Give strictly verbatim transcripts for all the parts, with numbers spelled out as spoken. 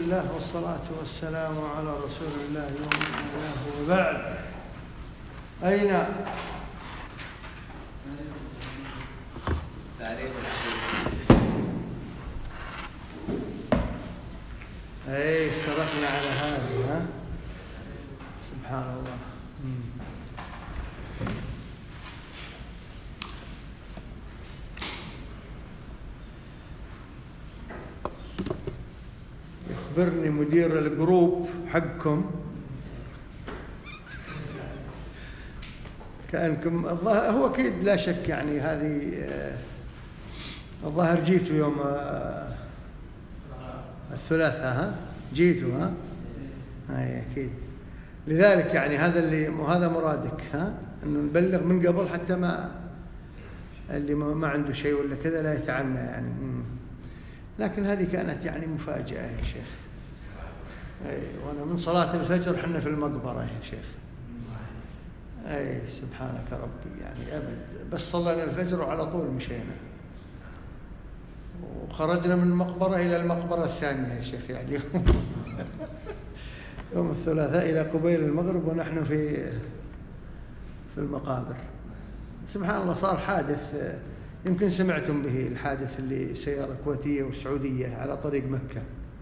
لله والصلاة والسلام على رسول الله يوم الله وبعد. أين أي اشتركنا على هذه؟ ها سبحان الله. يخبرني مدير الجروب حقكم كأنكم الظاهر هو أكيد لا شك يعني هذه الظاهر جيتوا يوم الثلاثاء ها جيتوا ها أي أكيد. لذلك يعني هذا اللي وهذا مرادك ها إنه نبلغ من قبل حتى ما اللي ما عنده شيء ولا كذا لا يتعنى يعني. لكن هذه كانت يعني مفاجأة يا شيخ. أي وأنا من صلاة الفجر حنا في المقبرة يا شيخ. أي سبحانك ربي يعني أبد بس صلينا الفجر وعلى طول مشينا وخرجنا من المقبرة إلى المقبرة الثانية يا شيخ يعني يوم الثلاثاء إلى قبيل المغرب ونحن في في المقابر. سبحان الله صار حادث يمكن سمعتم به الحادث اللي سيارة كويتية وسعودية على طريق مكة.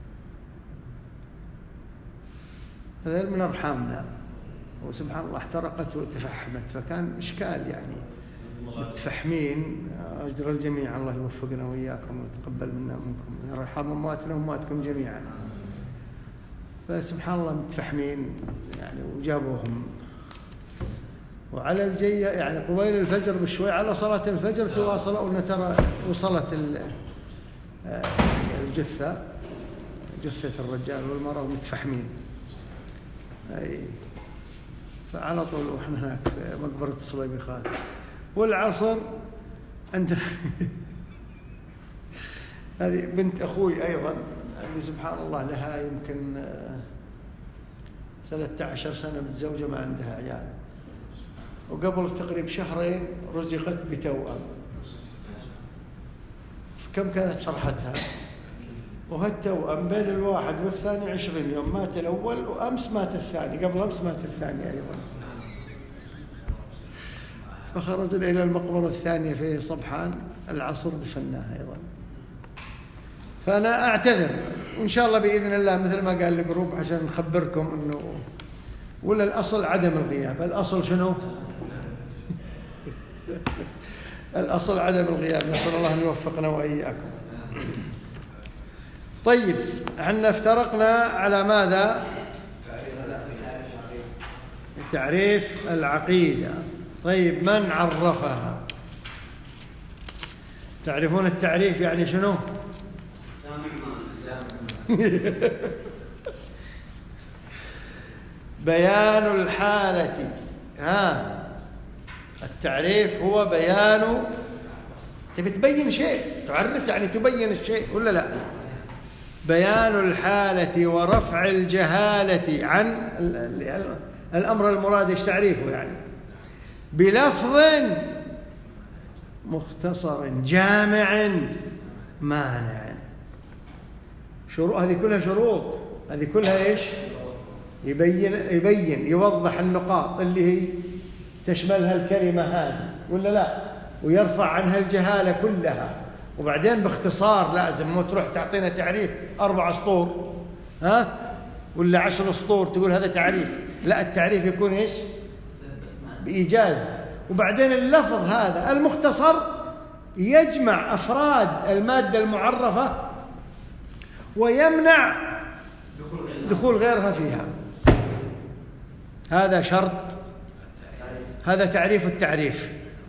هذا من أرحامنا وسبحان الله احترقت وتفحمت فكان إشكال يعني متفحمين. أجر الجميع الله يوفقنا وإياكم ويتقبل منا ومنكم يرحم أمواتنا وأمواتكم جميعا. فسبحان الله متفحمين يعني وجابوهم وعلى الجية يعني قبيل الفجر بشوي على صلاة الفجر تواصلوا أن ترى وصلت الجثة جثة الرجال والمرأة متفحمين. أي فعلى طول وإحنا هناك في مقبرة الصليبيخات. والعصر عند هذه بنت أخوي أيضا هذه سبحان الله لها يمكن ثلاثة عشر سنة متزوجة ما عندها عيال وقبل تقريبا شهرين رزقت بتوأم. كم كانت فرحتها وهالتوأم بين الواحد والثاني عشرين يوم. مات الأول وأمس مات الثاني قبل أمس مات الثاني أيضا. فخرجنا إلى المقبرة الثانية في صبحان العصر دفناها أيضا. فأنا أعتذر وإن شاء الله بإذن الله مثل ما قال الجروب عشان نخبركم إنه ولا الأصل عدم الغياب. الأصل شنو؟ الأصل عدم الغياب. نسأل الله أن يوفقنا وإياكم. طيب احنا افترقنا على ماذا؟ تعريف العقيدة. طيب من عرفها؟ تعرفون التعريف يعني شنو؟ بيان الحالة. ها التعريف هو بيان تبي تبين شيء تعرف يعني تبين الشيء ولا لا؟ بيان الحالة ورفع الجهالة عن الأمر المراد ايش تعريفه يعني بلفظ مختصر جامع مانع. شروط هذه كلها شروط هذه كلها ايش يبين يبين يوضح النقاط اللي هي تشملها الكلمة هذه ولا لا ويرفع عنها الجهالة كلها. وبعدين باختصار لازم مو تروح تعطينا تعريف أربع سطور ها ولا عشر سطور تقول هذا تعريف. لا التعريف يكون ايش بإيجاز. وبعدين اللفظ هذا المختصر يجمع أفراد المادة المعرفة ويمنع دخول غيرها فيها. هذا شرط. هذا تعريف التعريف.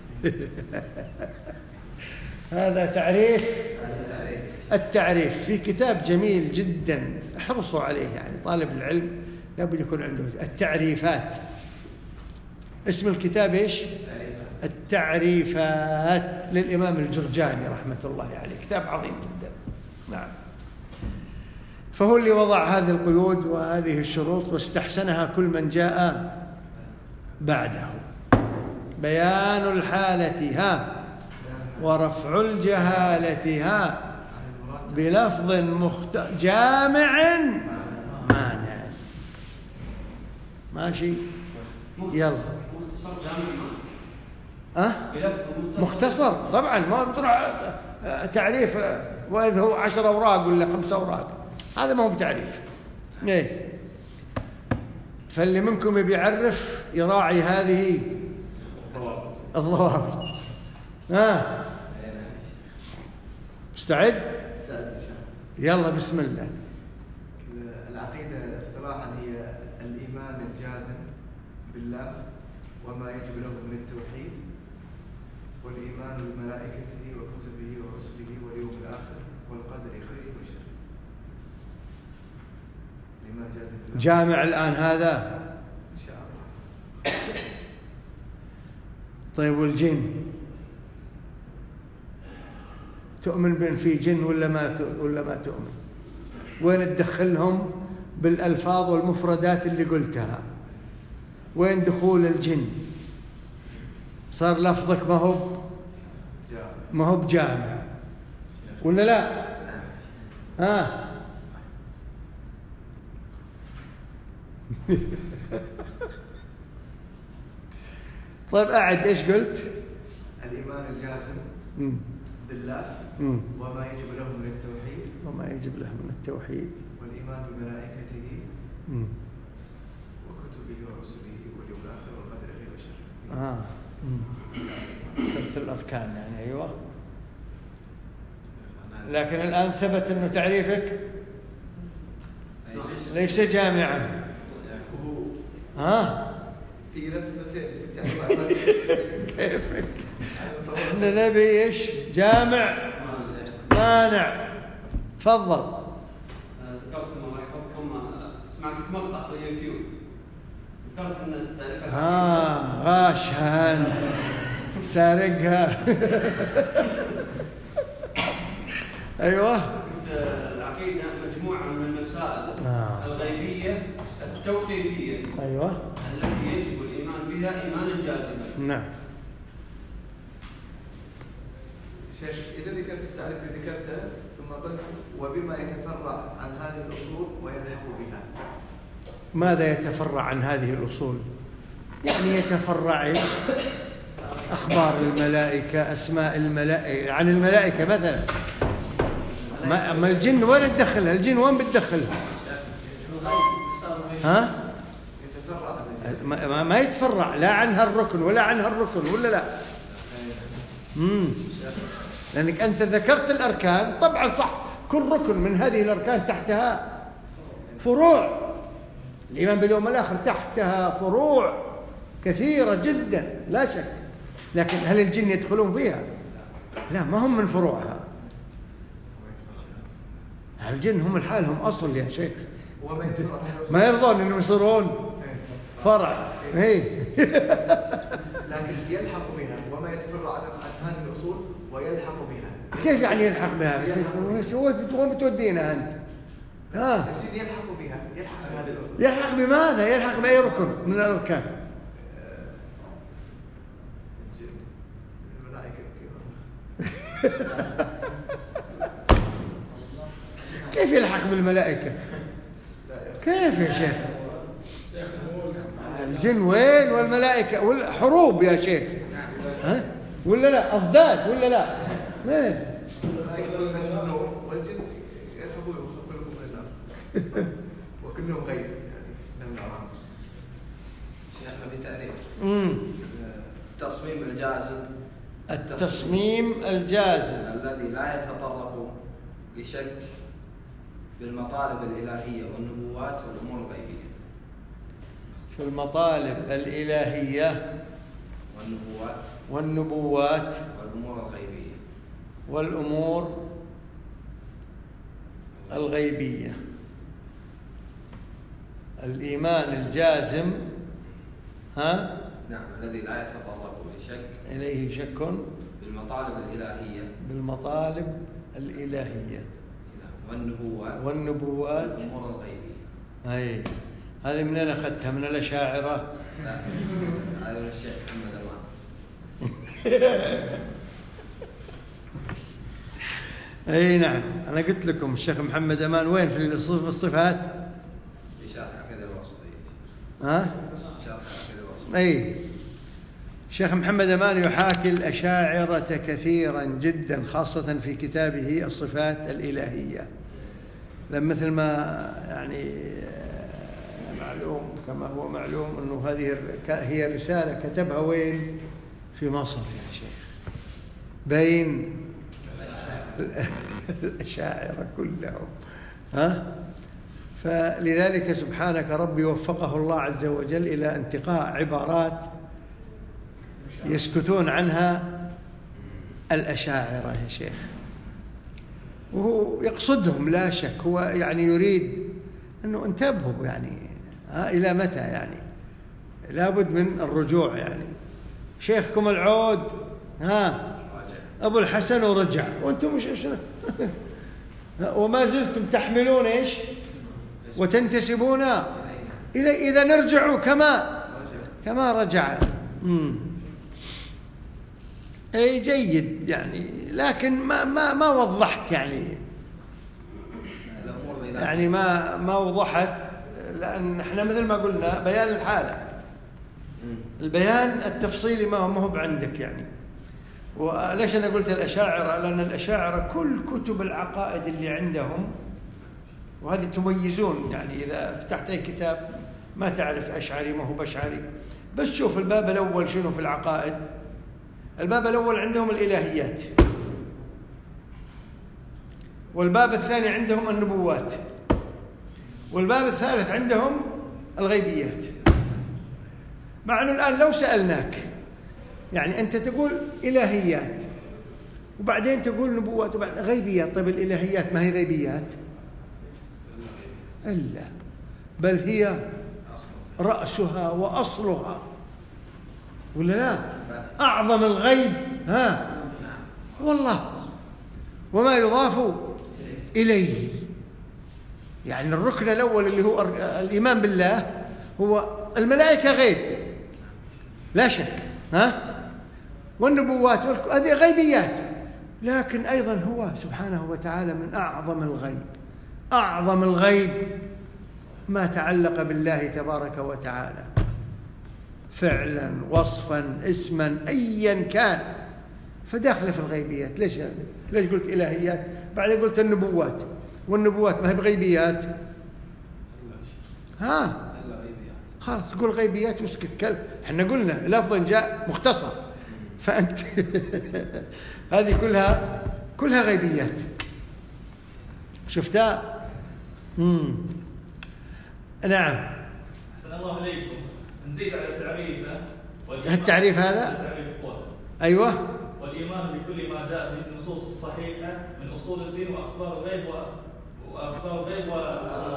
هذا تعريف التعريف في كتاب جميل جدا احرصوا عليه يعني طالب العلم لابد يكون عنده التعريفات. اسم الكتاب ايش؟ التعريفات للإمام الجرجاني رحمة الله عليه. كتاب عظيم جدا. نعم. فهو اللي وضع هذه القيود وهذه الشروط واستحسنها كل من جاء بعده. بيان الحالة ها ورفع الجهالة ها بلفظ مخت... جامع مانع. ماشي يلا. مختصر جامع أه؟ مختصر طبعا، ما تروح تعريف وإذ هو عشر أوراق ولا خمس أوراق، هذا ما هو بتعريف. إيه؟ فاللي منكم بيعرف يراعي هذه الضوابط. ها مستعد؟ يلا بسم الله. العقيدة اصطلاحا هي الإيمان الجازم بالله وما يجب له من التوحيد، والإيمان بملائكته وكتبه ورسله واليوم الآخر والقدر خيره وشره. الإيمان الجازم بالله. جامع الآن هذا إن شاء الله. طيب والجن تؤمن بأن في جن ولا ما ولا ما تؤمن؟ وين تدخلهم بالألفاظ والمفردات اللي قلتها؟ وين دخول الجن؟ صار لفظك ما هو ما هو بجامع ولا لا؟ ها طيب أعد إيش قلت؟ الإيمان الجازم بالله مم. وما يجب له من التوحيد وما يجب له من التوحيد، والإيمان بملائكته مم. وكتبه ورسله واليوم الآخر والقدر خيره وشره. آه ثبت الأركان يعني. أيوة. لكن الآن ثبت أنه تعريفك ليس جامعا. ها في لفظتين في التعريفات. كيفك؟ احنا نبي ايش؟ جامع مانع. تفضل. ذكرت الله يحفظكم، سمعتك مقطع في اليوتيوب ذكرت ان التعريف اه غاشها انت، سارقها. ايوه. العقيده مجموعه من المسائل آه. الغيبيه التوقيفيه، ايوه، التي يجب الايمان بها ايمانا جازما. نعم. شيخ إذا ذكرت التعريف اللي ذكرته ثم قلت وبما يتفرع عن هذه الأصول ويلحق بها. ماذا يتفرع عن هذه الأصول؟ يعني يتفرع أخبار الملائكة، أسماء الملائكة، عن الملائكة مثلا. ما أما الجن وين تدخلها؟ الجن وين بتدخلها؟ ها؟ يتفرع ما, ما يتفرع لا عنها الركن ولا عنها الركن ولا لا؟ امم لأنك أنت ذكرت الأركان، طبعا صح، كل ركن من هذه الأركان تحتها فروع. الإيمان باليوم الآخر تحتها فروع كثيرة جدا لا شك، لكن هل الجن يدخلون فيها؟ لا، ما هم من فروعها. الجن هم لحالهم أصل يا شيخ، ما يرضون أنهم يصيرون فرع. هي لكن يلحق بها وما يتفرع عن هذه الأصول ويلحق بها. كيف يعني يلحق بها؟ وين بتودينا أنت؟ ها؟ الجن يلحق بها، يلحق بهذه الأصول. يلحق بماذا؟ يلحق بأي ركن من الأركان؟ كيف يلحق بالملائكة؟ كيف يا شيخ؟ الجن وين والملائكة والحروب يا شيخ؟ ها؟ ولا لا؟ أضداد ولا لا؟ ايه؟ والجن يلحقون ويخرجون من النار وكلهم غيب يعني من النار. شيخنا في تعريف امم التصميم الجازم، التصميم الجازم الذي لا يتطرق لشك بالمطالب الإلهية والنبوات والأمور الغيبية. في المطالب الإلهية والنبوات والنبوات والأمور الغيبية والأمور الغيبية. الإيمان الجازم ها؟ نعم، الذي لا يتطرق لشك إليه شك بالمطالب الإلهية بالمطالب الإلهية والنبوات والنبوات والأمور الغيبية. أي هذه من أين أخذتها؟ من الأشاعرة؟ لا، هذا من الشيخ محمد أمان. اي نعم، انا قلت لكم الشيخ محمد امان وين في الصفات؟ في شرح عقيدة الواسطية. ها؟ شرح عقيدة الواسطية. اي الشيخ محمد امان يحاكي الاشاعرة كثيرا جدا، خاصة في كتابه الصفات الإلهية، لما مثل ما يعني معلوم كما هو معلوم انه هذه هي رسالة كتبها وين؟ في مصر يا شيخ، بين الأشاعرة كلهم. ها؟ فلذلك سبحانك ربي وفقه الله عز وجل إلى انتقاء عبارات يسكتون عنها الأشاعرة يا شيخ، وهو يقصدهم لا شك، هو يعني يريد أنه انتبهوا يعني ها إلى متى يعني لابد من الرجوع، يعني شيخكم العود ها أبو الحسن ورجع وأنتم مش إيش وما زلتم تحملون إيش وتنتسبون إلى إذا نرجعوا كما كما رجع. امم أي جيد يعني، لكن ما ما ما وضحت يعني يعني ما ما وضحت، لأن احنا مثل ما قلنا بيان الحالة، البيان التفصيلي ما هو بعندك يعني. وليش أنا قلت الأشاعرة؟ لأن الأشاعرة كل كتب العقائد اللي عندهم، وهذه تميزون يعني إذا فتحت أي كتاب ما تعرف أشعري ما هو بشعري، بس شوف الباب الأول شنو في العقائد. الباب الأول عندهم الإلهيات، والباب الثاني عندهم النبوات، والباب الثالث عندهم الغيبيات. مع أنه الآن لو سألناك يعني أنت تقول إلهيات وبعدين تقول نبوات وبعد غيبيات، طيب الإلهيات ما هي غيبيات؟ إلا بل هي رأسها وأصلها، ولا لا؟ أعظم الغيب ها والله وما يضاف إليه. يعني الركن الأول اللي هو الإيمان بالله هو الملائكة غيب لا شك، ها؟ والنبوات هذه غيبيات، لكن أيضا هو سبحانه وتعالى من أعظم الغيب. أعظم الغيب ما تعلق بالله تبارك وتعالى فعلا وصفا اسما أيا كان، فداخله في الغيبيات. ليش ليش قلت إلهيات بعدين قلت النبوات؟ والنبوات ما هي بغيبيات؟ ها خلاص قول غيبيات واسكت كلب، احنا قلنا لفظا جاء مختصر، فأنت هذه كلها كلها غيبيات شفتها. امم نعم. أحسن الله إليكم. نزيد على تعريفه. التعريف هذا؟ التعريف قوله. أيوه. والإيمان بكل ما جاء به النصوص الصحيحة من أصول الدين وأخبار الغيب وأخبار الغيب و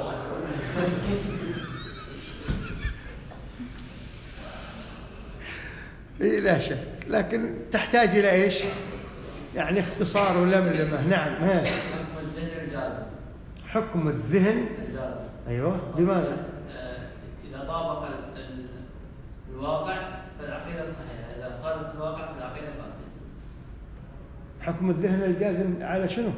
إيه لا شك، لكن تحتاج إلى إيش؟ يعني اختصار ولملمة. نعم. ها. حكم الذهن الجازم. حكم الذهن الجازم. أيوه. لماذا؟ إذا طابق الواقع فالعقيدة الصحيحة، إذا خالف الواقع فالعقيدة الفاسدة. حكم الذهن الجازم على شنو؟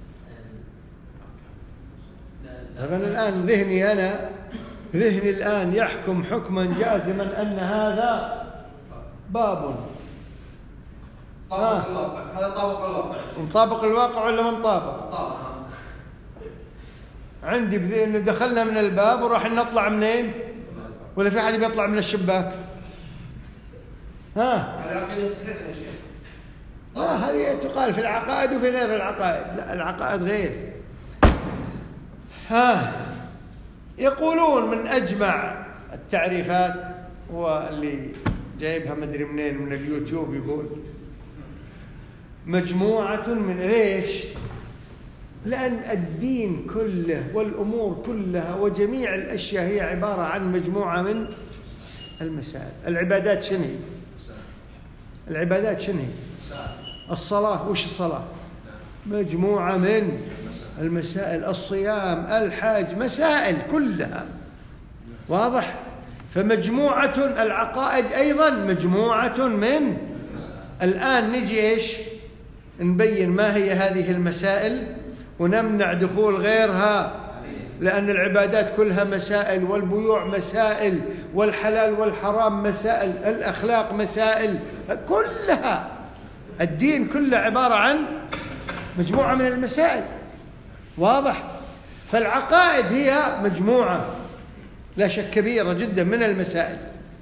طبعا الآن ذهني أنا ذهني الآن يحكم حكما جازما أن هذا باب طابق الواقع، هذا طابق الواقع. مطابق الواقع ولا ما مطابق؟ طابق. عندي بذهني دخلنا من الباب وراح نطلع منين؟ ولا في حد بيطلع من الشباك؟ ها؟ العقيدة صحيحة يا شيخ. لا هذه تقال في العقائد وفي غير العقائد. لا العقائد غير. ها يقولون من أجمع التعريفات هو اللي جايبها مدري منين من اليوتيوب، يقول مجموعة من ليش؟ لأن الدين كله والأمور كلها وجميع الأشياء هي عبارة عن مجموعة من المسائل. العبادات شنو هي؟ العبادات شنو هي؟ الصلاة وش الصلاة؟ مجموعة من المسائل. الصيام، الحج، مسائل كلها واضح. فمجموعة العقائد أيضا مجموعة من. الآن نجي إيش نبين ما هي هذه المسائل ونمنع دخول غيرها، لأن العبادات كلها مسائل، والبيوع مسائل، والحلال والحرام مسائل، الأخلاق مسائل، كلها الدين كله عبارة عن مجموعة من المسائل. واضح؟ فالعقائد هي مجموعة لا شك كبيرة جدا من المسائل.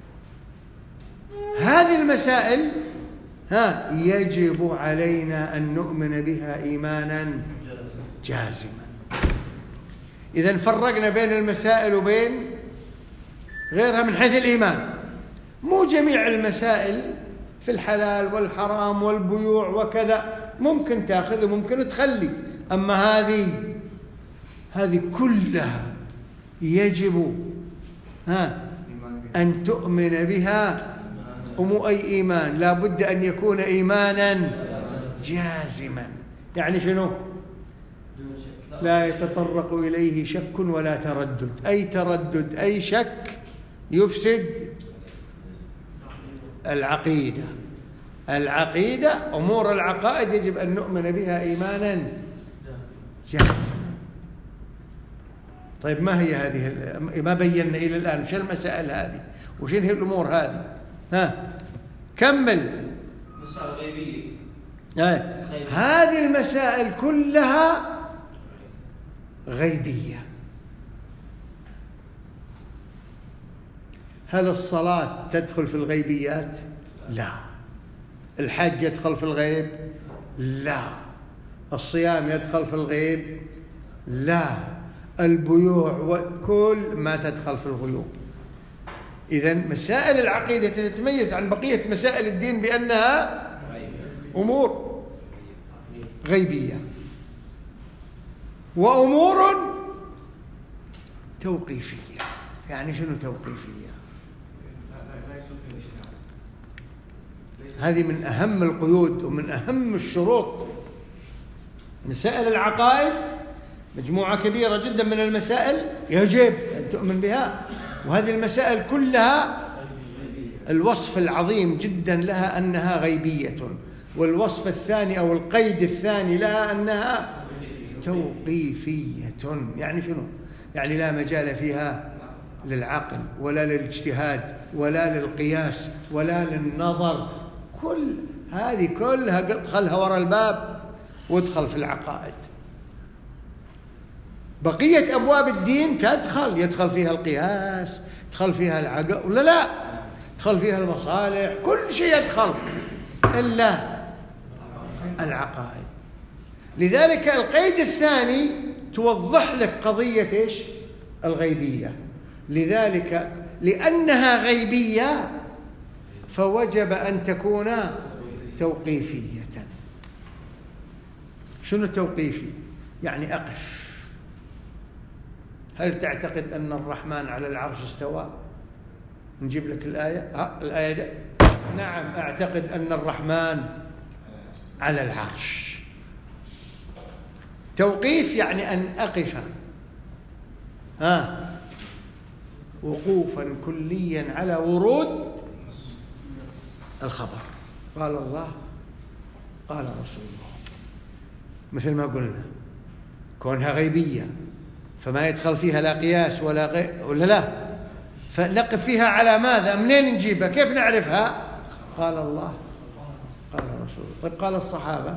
هذه المسائل ها يجب علينا أن نؤمن بها إيمانا جازما. إذن فرقنا بين المسائل وبين غيرها من حيث الإيمان. مو جميع المسائل في الحلال والحرام والبيوع وكذا ممكن تأخذ وممكن تخلي، أما هذه هذه كلها يجب ها أن تؤمن بها، ومو أي إيمان، لا بد أن يكون إيمانا جازما. يعني شنو؟ لا يتطرق إليه شك ولا تردد. أي تردد أي شك يفسد العقيدة. العقيدة أمور العقائد يجب أن نؤمن بها إيمانا جازما. طيب ما هي هذه؟ ما بينا إلى الآن وش المسائل هذه وش هي الأمور هذه؟ ها كمل. مسائل غيبية. آه. هذه المسائل كلها غيبية. هل الصلاة تدخل في الغيبيات؟ لا. الحج يدخل في الغيب؟ لا. الصيام يدخل في الغيب؟ لا. البيوع وكل ما تدخل في الغيوب. إذن مسائل العقيدة تتميز عن بقية مسائل الدين بأنها أمور غيبية وأمور توقيفية. يعني شنو توقيفية؟ هذه من أهم القيود ومن أهم الشروط. مسائل العقائد مجموعة كبيرة جدا من المسائل يجب أن تؤمن بها، وهذه المسائل كلها الوصف العظيم جدا لها أنها غيبية، والوصف الثاني أو القيد الثاني لها أنها توقيفية. يعني شنو؟ يعني لا مجال فيها للعقل ولا للاجتهاد ولا للقياس ولا للنظر. كل هذه كلها ادخلها وراء الباب وادخل في العقائد. بقية أبواب الدين تدخل يدخل فيها القياس، يدخل فيها العقل ولا لا، يدخل فيها المصالح، كل شيء يدخل إلا العقائد. لذلك القيد الثاني توضح لك قضية إيش؟ الغيبية. لذلك لأنها غيبية فوجب أن تكون توقيفية. شنو التوقيفي؟ يعني أقف. هل تعتقد أن الرحمن على العرش استوى؟ نجيب لك الآية. ها الآية دي. نعم أعتقد أن الرحمن على العرش. توقيف يعني أن أقف ها وقوفا كليا على ورود الخبر. قال الله قال رسوله، مثل ما قلنا كونها غيبية فما يدخل فيها لا قياس ولا غير ولا لا، فنقف فيها على ماذا؟ منين نجيبها؟ كيف نعرفها؟ قال الله قال رسوله. طيب قال الصحابة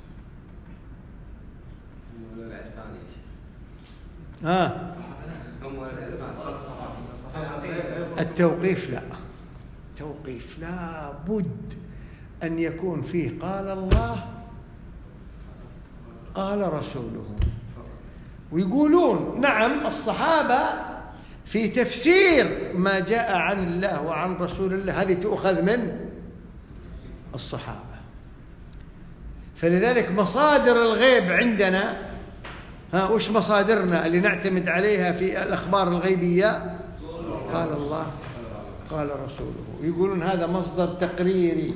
ها التوقيف لا. توقيف لا بد أن يكون فيه قال الله قال رسوله. ويقولون نعم الصحابة في تفسير ما جاء عن الله وعن رسول الله هذه تؤخذ من الصحابة. فلذلك مصادر الغيب عندنا ها وش مصادرنا اللي نعتمد عليها في الأخبار الغيبية؟ قال الله قال رسوله. يقولون هذا مصدر تقريري،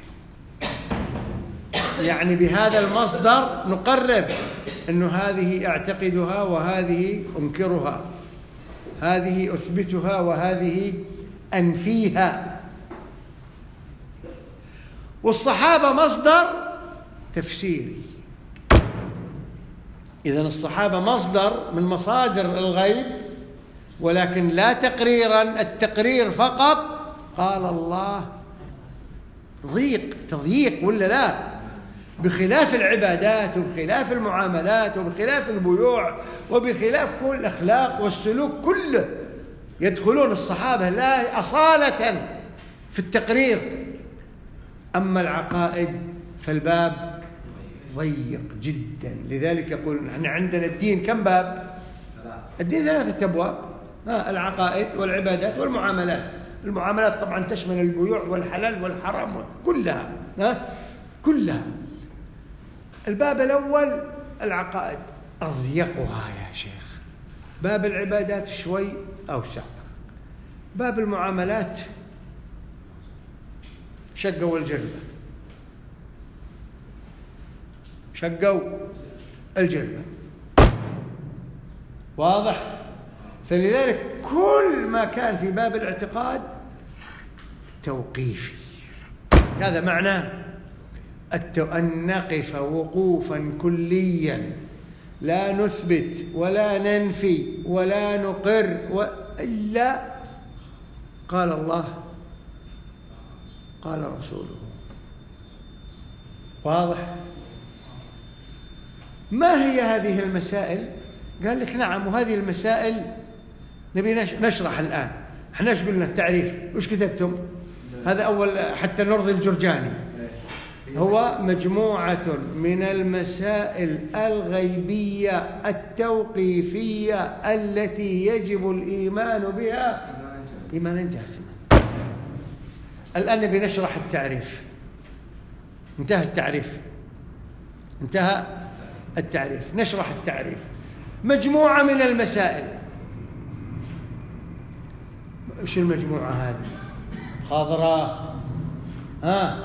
يعني بهذا المصدر نقرر أنه هذه أعتقدها وهذه أنكرها، هذه أثبتها وهذه أنفيها. والصحابة مصدر تفسيري. إذن الصحابة مصدر من مصادر الغيب، ولكن لا تقريرا، التقرير فقط قال الله ضيق تضييق ولا لا، بخلاف العبادات وبخلاف المعاملات وبخلاف البيوع وبخلاف كل الأخلاق والسلوك كله يدخلون الصحابة لا أصالة في التقرير. أما العقائد فالباب ضيق جدا، لذلك يقول نحن عندنا الدين كم باب؟ الدين ثلاثة أبواب، ها العقائد والعبادات والمعاملات. المعاملات طبعا تشمل البيوع والحلال والحرام كلها، ها كلها. الباب الأول العقائد أضيقها يا شيخ، باب العبادات شوي أوسع، باب المعاملات شقوا الجربة، شقوا الجربة، واضح؟ فلذلك كل ما كان في باب الاعتقاد توقيفي. هذا معناه أن نقف وقوفا كليا، لا نثبت ولا ننفي ولا نقر إلا قال الله قال رسوله. واضح؟ ما هي هذه المسائل؟ قال لك نعم، وهذه المسائل نبي نشرح الآن. احنا ايش قلنا؟ التعريف وش كتبتم؟ هذا أول حتى نرضي الجرجاني. هو مجموعة من المسائل الغيبية التوقيفية التي يجب الإيمان بها إيمانا جازما. الآن نبي نشرح التعريف. انتهى التعريف، انتهى التعريف، نشرح التعريف. مجموعة من المسائل. ايش المجموعة هذه؟ خضراء، ها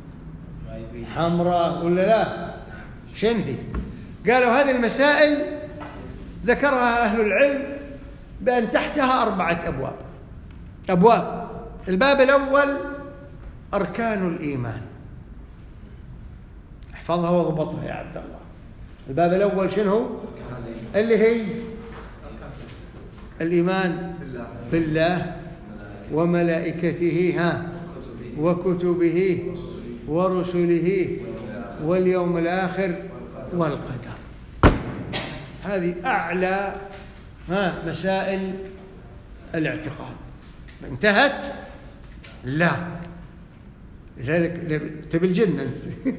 حمراء ولا لا؟ شنهي؟ قالوا هذه المسائل ذكرها أهل العلم بأن تحتها أربعة أبواب. أبواب. الباب الأول أركان الإيمان، احفظها واضبطها يا عبد الله. الباب الأول شنو؟ اللي هي الإيمان بالله وملائكته ها وكتبه ورسله واليوم الآخر والقدر. هذه أعلى ها مسائل الاعتقاد. انتهت؟ لا. لذلك تبي الجنة أنت.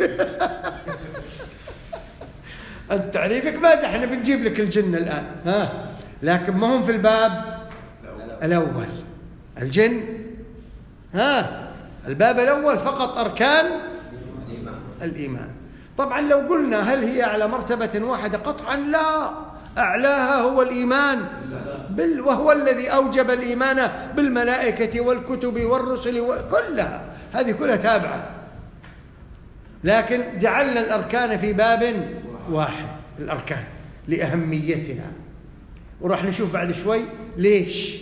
أنت تعريفك ماذا؟ احنا بنجيب لك الجنة الآن، ها لكن ما هم في الباب الأول. الجن ها الباب الأول فقط أركان الإيمان. طبعا لو قلنا هل هي على مرتبة واحدة؟ قطعا لا، أعلاها هو الإيمان بال وهو الذي أوجب الإيمان بالملائكة والكتب والرسل كلها، هذه كلها تابعة، لكن جعلنا الأركان في باب واحد، الأركان لأهميتها، وراح نشوف بعد شوي ليش.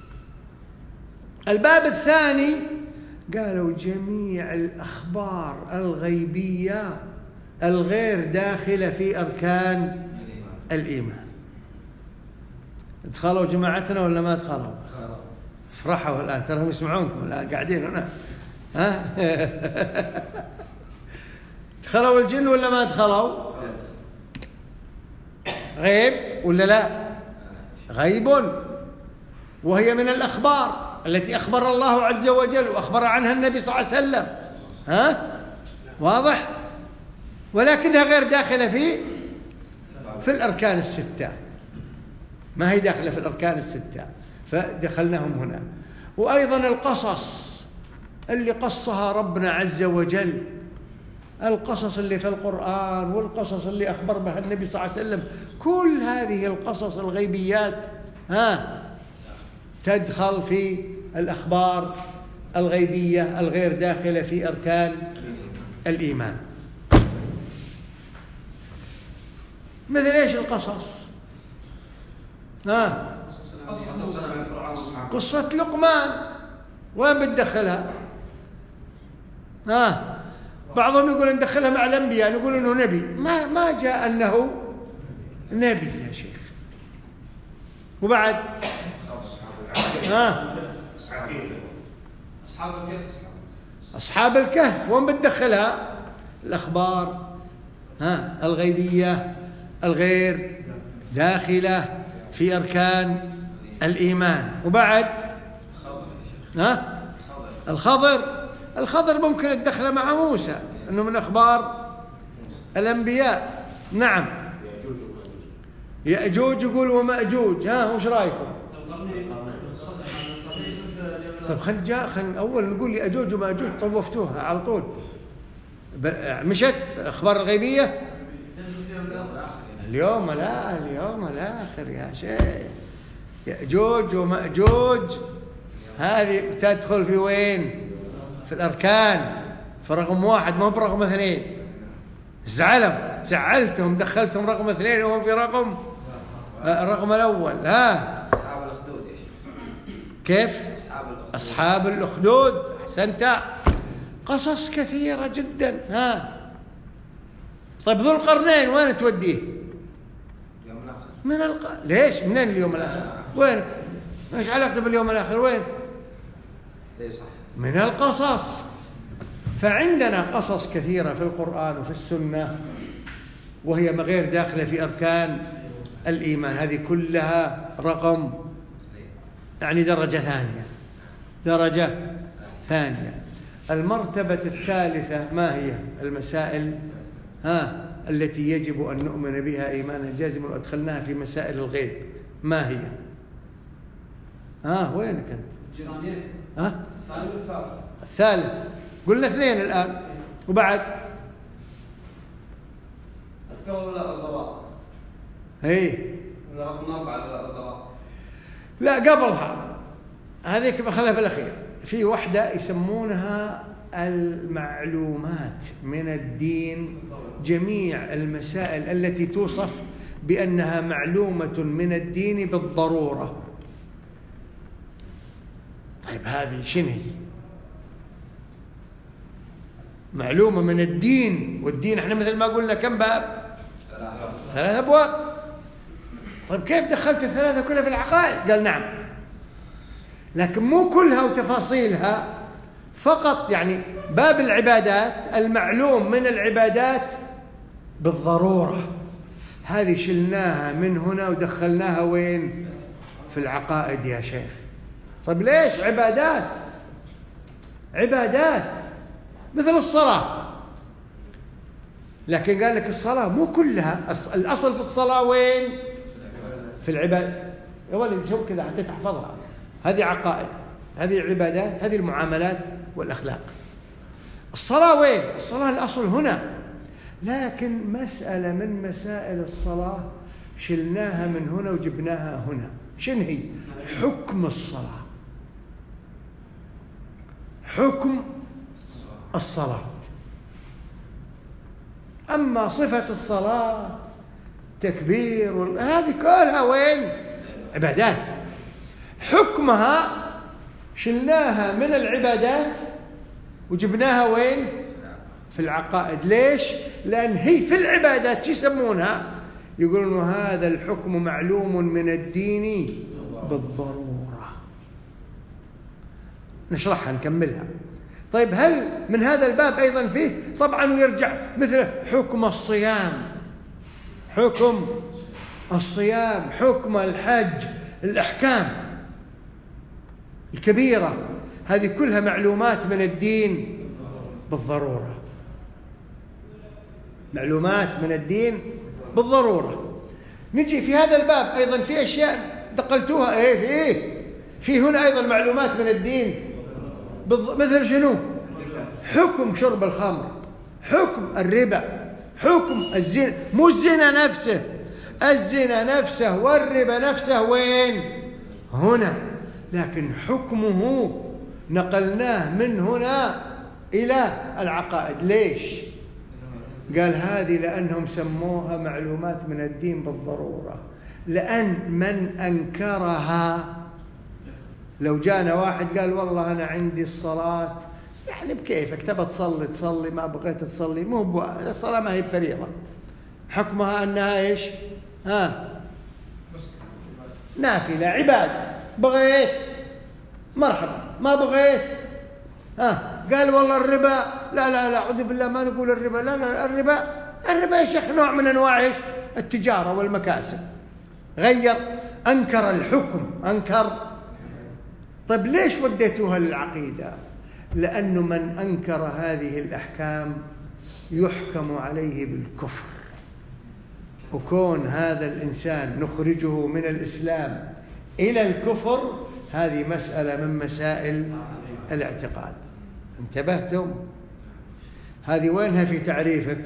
الباب الثاني قالوا جميع الأخبار الغيبية الغير داخلة في أركان الإيمان. ادخلوا جماعتنا ولا ما ادخلوا؟ افرحوا الآن، تراهم يسمعونكم الآن قاعدين هنا، ها ادخلوا الجن ولا ما ادخلوا؟ غيب ولا لا؟ غيب، وهي من الأخبار التي أخبر الله عز وجل وأخبر عنها النبي صلى الله عليه وسلم، ها واضح؟ ولكنها غير داخلة في في الأركان الستة، ما هي داخلة في الأركان الستة، فدخلناهم هنا. وأيضا القصص اللي قصها ربنا عز وجل، القصص اللي في القرآن والقصص اللي أخبر بها النبي صلى الله عليه وسلم، كل هذه القصص الغيبيات ها تدخل في الأخبار الغيبية الغير داخلة في أركان الإيمان. مثل إيش القصص؟ ها قصة لقمان وين بتدخلها؟ ها بعضهم يقول ندخلها مع الأنبياء، نقول إنه نبي، ما ما جاء أنه نبي يا شيخ. وبعد ها أصحاب الكهف أصحاب الكهف وين بتدخلها؟ الأخبار ها الغيبية الغير داخلة في أركان الإيمان. وبعد ها الخضر، الخضر ممكن تدخله مع موسى أنه من أخبار الأنبياء. نعم يأجوج يقول ومأجوج، ها وش رأيكم؟ طب خل جاء خل أول نقول يأجوج ومأجوج طوفتوها على طول مشت أخبار الغيبية اليوم لا اليوم الآخر يا شيخ. يأجوج ومأجوج هذه تدخل في وين؟ في الأركان، في رقم واحد ما هو برقم اثنين. زعلهم زعلتهم دخلتهم رقم اثنين وهم في رقم الرقم الأول. ها أصحاب الأخدود يا شيخ. كيف؟ أصحاب الأخدود. أصحاب الأخدود أحسنت، قصص كثيرة جدا. ها طيب ذو القرنين وين توديه؟ يوم الآخر. من الق... ليش؟ منين اليوم الآخر؟ وين؟ ايش علاقته باليوم الآخر؟ وين؟ إيه صح. من القصص. فعندنا قصص كثيرة في القرآن وفي السنة وهي غير داخلة في أركان الإيمان، هذه كلها رقم يعني درجة ثانية درجة ثانية. المرتبة الثالثة ما هي؟ المسائل ها التي يجب أن نؤمن بها إيمانا جازما وأدخلناها في مسائل الغيب. ما هي؟ ها وينك أنت؟ جيرانين. ها الثاني والثالث. الثالث قلنا اثنين الآن. وبعد أذكر ولا الضراء؟ ايه ولا رقم أربعة ولا الضراء؟ لا قبلها هذيك بخلها بالأخير. في وحدة يسمونها المعلومات من الدين، جميع المسائل التي توصف بأنها معلومة من الدين بالضرورة. طيب هذه شنو هي؟ معلومة من الدين، والدين احنا مثل ما قلنا كم باب؟ ثلاث أبواب. طيب كيف دخلت الثلاثة كلها في العقائد؟ قال نعم، لكن مو كلها وتفاصيلها فقط. يعني باب العبادات المعلوم من العبادات بالضرورة هذه شلناها من هنا ودخلناها وين؟ في العقائد يا شيخ. طيب ليش عبادات؟ عبادات مثل الصلاة، لكن قال لك الصلاة مو كلها. الأصل في الصلاة وين؟ في العبادة يا ولد. شوف كذا حتى تحفظها. هذه عقائد، هذه عبادات، هذه المعاملات والأخلاق. الصلاة وين؟ الصلاة الأصل هنا، لكن مسألة من مسائل الصلاة شلناها من هنا وجبناها هنا. شنو هي؟ حكم الصلاة، حكم الصلاة. أما صفة الصلاة تكبير هذه كلها وين؟ عبادات. حكمها شلناها من العبادات وجبناها وين؟ في العقائد. ليش؟ لأن هي في العبادات يسمونها يقولون هذا الحكم معلوم من الدين بالضرورة. نشرحها نكملها. طيب هل من هذا الباب أيضا فيه؟ طبعا ويرجع مثل حكم الصيام، حكم الصيام، حكم الحج، الأحكام الكبيرة هذه كلها معلومات من الدين بالضرورة، معلومات من الدين بالضرورة. نجي في هذا الباب أيضا في أشياء دقلتوها. إيه في إيه في هنا أيضا معلومات من الدين بالض... مثل شنو؟ حكم شرب الخمر، حكم الربا، حكم الزنا، مو الزنا نفسه، الزنا نفسه والربا نفسه وين؟ هنا، لكن حكمه نقلناه من هنا إلى العقائد. ليش؟ قال هذه لأنهم سموها معلومات من الدين بالضرورة، لأن من أنكرها لو جانا واحد قال والله أنا عندي الصلاة يعني يعني بكيفك، تبى تصلي تصلي، ما بغيت تصلي مو بو... الصلاة ما هي بفريضة، حكمها أنها إيش؟ ها نافلة عبادة، بغيت مرحبا، ما بغيت ها. قال والله الربا لا لا لا أعوذ بالله ما نقول الربا، لا لا الربا الربا يا شيخ نوع من أنواع إيش؟ التجارة والمكاسب. غير، أنكر الحكم، أنكر. طيب ليش وديتوها للعقيدة؟ لأنه من أنكر هذه الأحكام يحكم عليه بالكفر، وكون هذا الإنسان نخرجه من الإسلام إلى الكفر هذه مسألة من مسائل الاعتقاد. انتبهتم؟ هذه وينها في تعريفك؟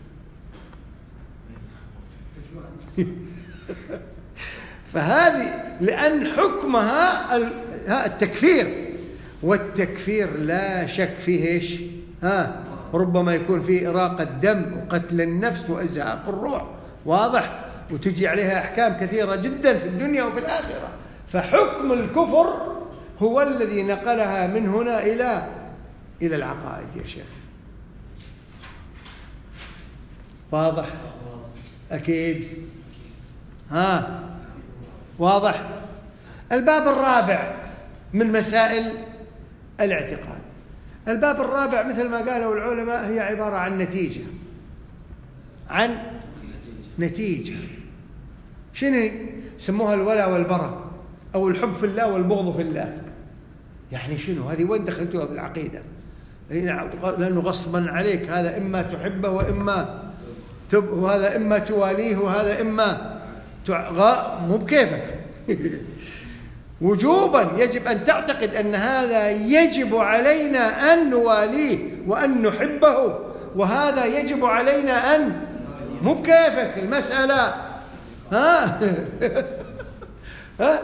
فهذه لأن حكمها التكفير، والتكفير لا شك فيه إيش؟ ها ربما يكون فيه إراقة دم وقتل النفس وإزهاق الروح، واضح؟ وتجي عليها أحكام كثيرة جدا في الدنيا وفي الآخرة. فحكم الكفر هو الذي نقلها من هنا إلى إلى العقائد يا شيخ. واضح؟ أكيد. ها واضح؟ الباب الرابع من مسائل الاعتقاد. الباب الرابع مثل ما قالوا العلماء هي عبارة عن نتيجة، عن نتيجة. شنو سموها؟ الولاء والبراء، أو الحب في الله والبغض في الله. يعني شنو هذه؟ وين دخلتوها في العقيدة؟ لأنه غصبا عليك، هذا إما تحبه وإما تب، وهذا إما تواليه وهذا إما تع... مو بكيفك. وجوبا يجب أن تعتقد أن هذا يجب علينا أن نواليه وأن نحبه، وهذا يجب علينا أن، مو بكيفك المسألة. ها ها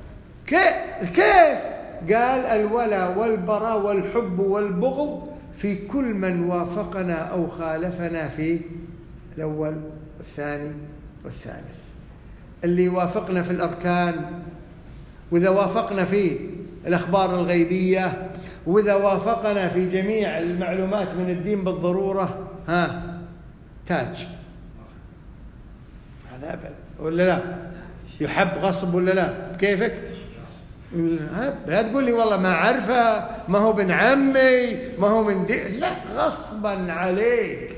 كيف؟ قال الولاء والبراء والحب والبغض في كل من وافقنا أو خالفنا في الأول والثاني والثالث. اللي يوافقنا في الأركان، وإذا وافقنا في الأخبار الغيبية، وإذا وافقنا في جميع المعلومات من الدين بالضرورة، ها تاج. هذا أبد ولا لا؟ يحب غصب ولا لا؟ كيفك؟ لا تقول لي والله ما عرفه، ما هو ابن عمي، ما هو من دي، لا، غصبا عليك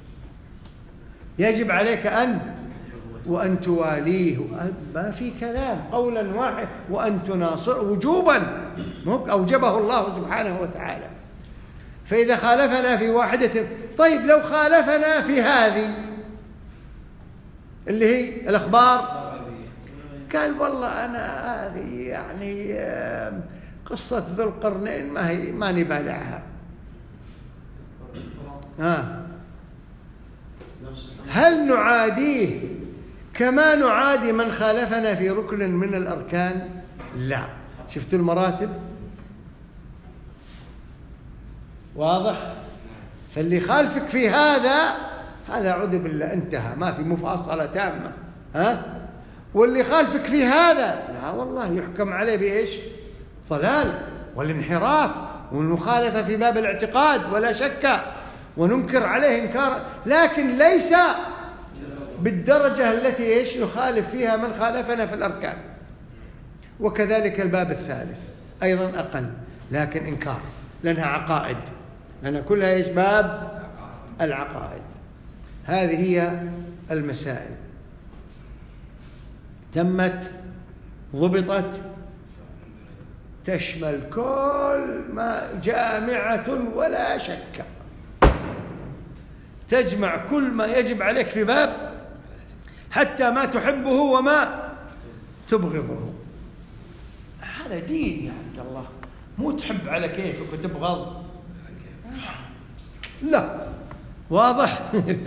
يجب عليك أن وأن تواليه، ما في كلام، قولا واحد، وأن تناصر وجوبا أوجبه الله سبحانه وتعالى. فإذا خالفنا في واحدة، طيب لو خالفنا في هذه اللي هي الأخبار، قال والله أنا هذه يعني قصة ذو القرنين ما هي ما نبالعها. ها هل نعاديه كما نعادي من خالفنا في ركن من الأركان؟ لا. شفتوا المراتب؟ واضح؟ فاللي خالفك في هذا هذا أعوذ بالله انتهى، ما في مفاصلة تامة. ها واللي خالفك في هذا لا والله يحكم عليه بإيش؟ ضلال والانحراف والمخالفة في باب الاعتقاد ولا شك، وننكر عليه إنكار، لكن ليس بالدرجة التي إيش نخالف فيها من خالفنا في الأركان. وكذلك الباب الثالث أيضا أقل، لكن إنكار، لأنها عقائد، لأن كلها إيش؟ باب العقائد. هذه هي المسائل، تمت ضبطت، تشمل كل ما، جامعة ولا شك، تجمع كل ما يجب عليك في باب، حتى ما تحبه وما تبغضه. هذا دين يا عبد الله، مو تحب على كيفك وتبغض، لا. واضح؟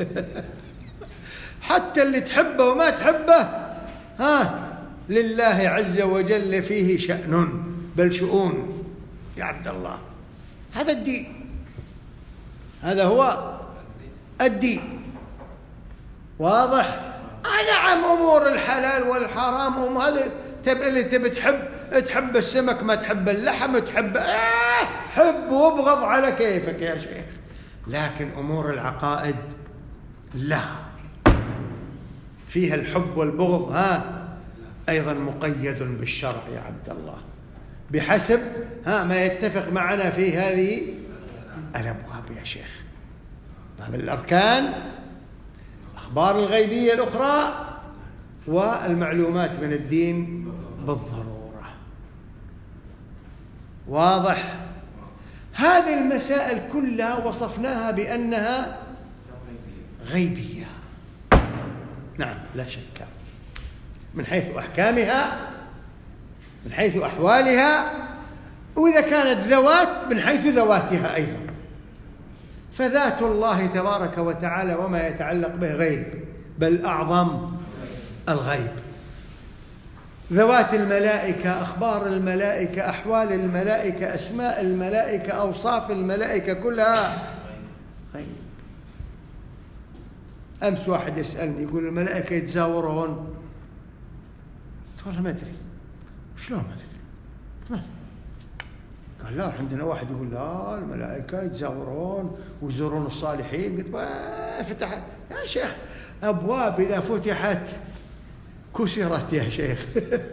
حتى اللي تحبه وما تحبه، ها لله عز وجل فيه شأن بل شؤون يا عبد الله. هذا الدين، هذا هو الدين. واضح؟ نعم أمور الحلال والحرام، وهذا تبقى اللي تبي تحب تحب السمك، ما تحب اللحم، تحب آه حب وابغض على كيفك يا شيخ. لكن أمور العقائد لا، فيها الحب والبغض ها أيضا مقيد بالشرع يا عبد الله، بحسب ها ما يتفق معنا في هذه الأبواب يا شيخ. باب الأركان، أخبار الغيبية الأخرى، والمعلومات من الدين بالضرورة. واضح؟ هذه المسائل كلها وصفناها بأنها غيبية، نعم لا شك، من حيث أحكامها، من حيث أحوالها، وإذا كانت ذوات من حيث ذواتها أيضا. فذات الله تبارك وتعالى وما يتعلق به غيب، بل أعظم الغيب. ذوات الملائكة، أخبار الملائكة، أحوال الملائكة، أسماء الملائكة، أوصاف الملائكة كلها غيب. أمس واحد يسألني يقول الملائكة يتزاورون، والله ما أدري. شلون ما أدري؟ قال لا، عندنا واحد يقول لا الملائكة يتزاورون ويزورون الصالحين. قلت ما فتح يا شيخ، أبواب إذا فتحت كسرت يا شيخ.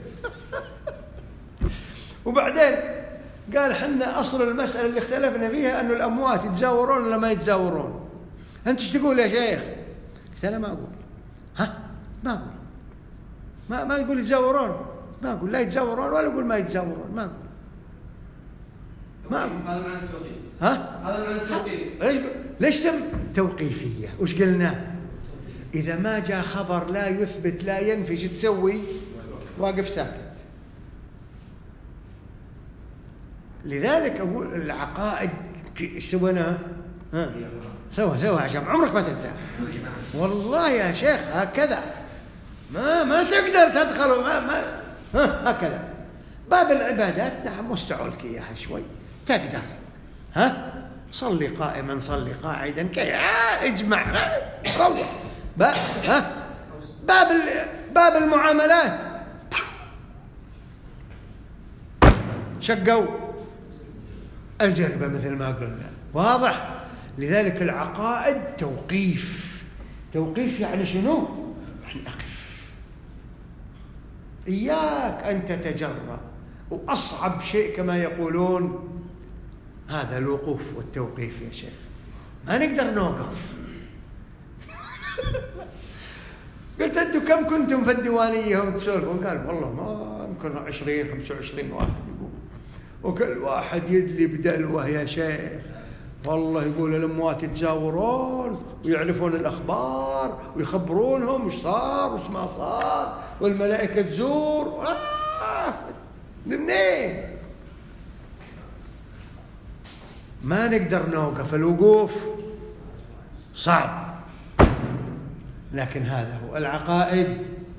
وبعدين قال حنا أصل المسألة اللي اختلفنا فيها أنه الأموات يتزاورون ولا ما يتزاورون. أنت ايش تقول يا شيخ؟ قلت أنا ما أقول. ها ما أقول، ما ما يقول يتزاورون، ما أقول لا يتزاورون ولا أقول ما يتزاورون، ما أقول ما أقول. هذا معنى التوقيف. ها؟ هذا معنى التوقيف. ليش ليش سم توقيفية؟ وش قلنا؟ إذا ما جاء خبر لا يثبت لا ينفي شو تسوي؟ واقف ساكت. لذلك أقول العقائد سوينا ها سوى سوى عشان عمرك ما تنسى. والله يا شيخ هكذا ما ما تقدر تدخل ما ما ها هكذا. باب العبادات نعم وسعوا لك إياها شوي تقدر، ها صلي قائما صلي قاعدا كي اجمع روح. باب ها باب باب المعاملات شقوا الجربة مثل ما قلنا. واضح؟ لذلك العقائد توقيف. توقيف يعني شنو؟ يعني أقف، إياك أن تتجرأ. وأصعب شيء كما يقولون هذا الوقوف والتوقيف يا شيخ، ما نقدر نوقف. قلت أنتم كم كنتم في الديوانية هم تسولفون؟ قال والله ما يمكن عشرين خمسة وعشرين واحد يقول، وكل واحد يدلي بدلوه يا شيخ. والله يقول الأموات يتزاورون ويعرفون الأخبار ويخبرونهم وش صار وش ما صار، والملائكة تزور. آه منين؟ ما نقدر نوقف، الوقوف صعب. لكن هذا هو العقائد.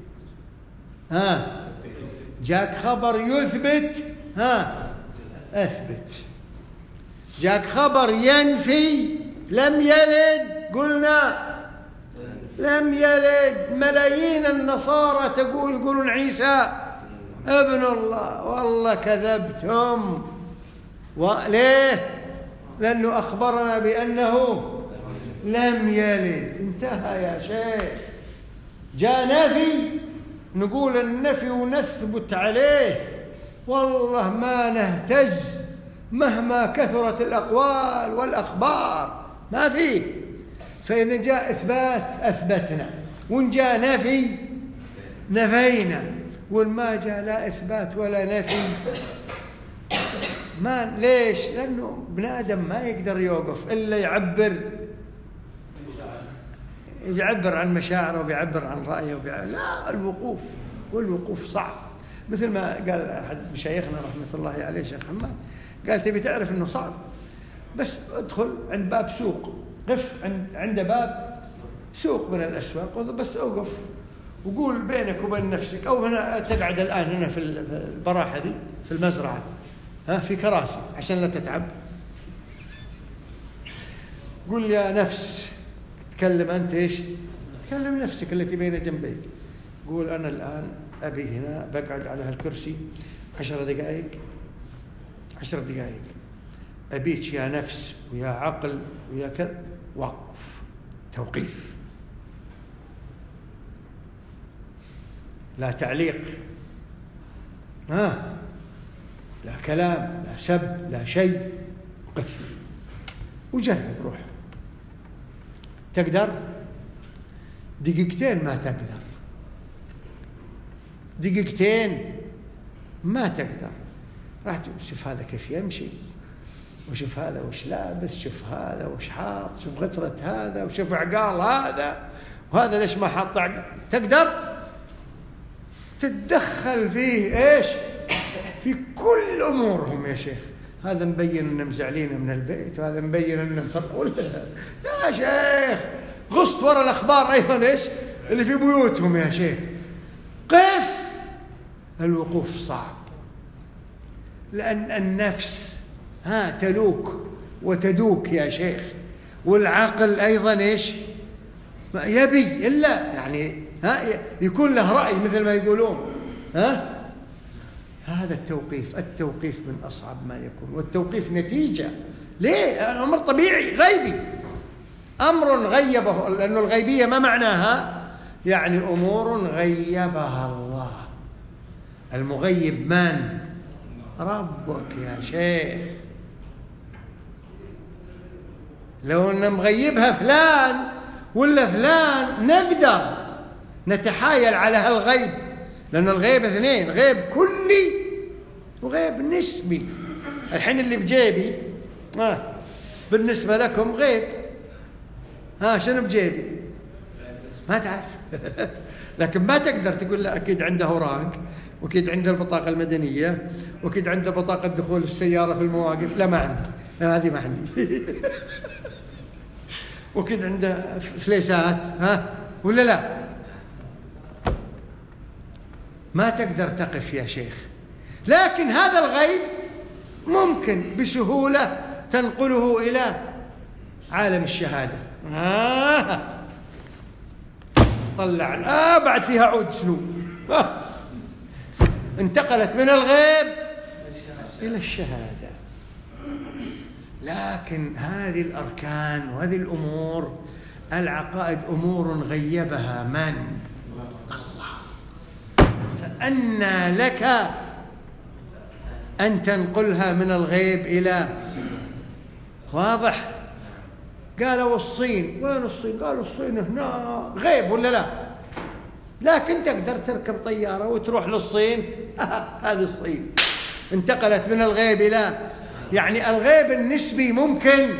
ها جاك خبر يثبت ها اثبت، جاك خبر ينفي لم يلد قلنا لم يلد. ملايين النصارى تقول يقولون عيسى ابن الله، والله كذبتم. وليه؟ لأنه أخبرنا بأنه لم يلد. انتهى يا شيخ. جاء نفي نقول النفي ونثبت عليه، والله ما نهتز مهما كثرت الأقوال والأخبار، ما فيه. فإذا جاء إثبات أثبتنا، وإن جاء نفي نفينا، وإن ما جاء لا إثبات ولا نفي ما. ليش؟ لأنه ابن آدم ما يقدر يوقف إلا يعبر يعبر عن مشاعره ويعبر عن رأيه وبيعبر. لا الوقوف، والوقوف صعب. مثل ما قال أحد مشايخنا رحمة الله عليه شيخ حماد، قال تبي تعرف إنه صعب، بس ادخل عند باب سوق، قف عند عند باب سوق من الأسواق، بس أوقف وقول بينك وبين نفسك، أو هنا تقعد الآن هنا في البراحة دي في المزرعة ها في كراسي عشان لا تتعب، قل يا نفس، تكلم أنت إيش؟ تكلم نفسك التي بين جنبيك، قول أنا الآن أبي هنا بقعد على هالكرسي عشر دقائق عشر دقائق أبيك يا نفس ويا عقل ويا كذا، وقف، توقيف، لا تعليق، ها، لا كلام، لا سب، لا شيء، قف وجرب روح. تقدر؟ دقيقتين ما تقدر، دقيقتين ما تقدر. راح شوف هذا كيف يمشي، وشوف هذا وش لابس، شوف هذا وش حاط، شوف غترة هذا، وشوف عقال هذا، وهذا ليش ما حط عقال. تقدر تتدخل فيه ايش؟ في كل امورهم يا شيخ. هذا مبين انهم مزعلين من البيت، وهذا مبين انهم فرقوا. يا شيخ غصت ورا الاخبار ايضا ايش اللي في بيوتهم يا شيخ. قف. الوقوف صعب، لان النفس ها تلوك وتدوك يا شيخ، والعقل ايضا ايش يبي الا يعني ها يكون له راي مثل ما يقولون. ها هذا التوقيف، التوقيف من أصعب ما يكون، والتوقيف نتيجة. ليه؟ أمر طبيعي غيبي، أمر غيبه، لأنه الغيبية ما معناها؟ يعني أمور غيبها الله. المغيب من؟ ربك يا شيخ. لو أن مغيبها فلان ولا فلان نقدر نتحايل على هالغيب، لأن الغيب اثنين، غيب كلي وغيب نسبي. الحين اللي بجيبي ها بالنسبة لكم غيب. ها شنو بجيبي؟ ما تعرف. لكن ما تقدر تقول لا أكيد عنده أوراق، وأكيد عنده البطاقة المدنية، وأكيد عنده بطاقة دخول السيارة في المواقف. لا ما عندي، لا هذه ما عندي. وأكيد عنده فليسات، ها ولا لا؟ ما تقدر تقف يا شيخ. لكن هذا الغيب ممكن بسهولة تنقله إلى عالم الشهادة. آه طلع آه بعد فيها عود سلوك. آه انتقلت من الغيب إلى الشهادة. لكن هذه الأركان وهذه الأمور العقائد أمور غيبها من؟ الله. فأنى لك أن تنقلها من الغيب إلى واضح. قالوا الصين، وين الصين؟ قالوا الصين هنا. غيب ولا لا؟ لكن تقدر تركب طيارة وتروح للصين. هذه الصين انتقلت من الغيب إلى، يعني الغيب النسبي ممكن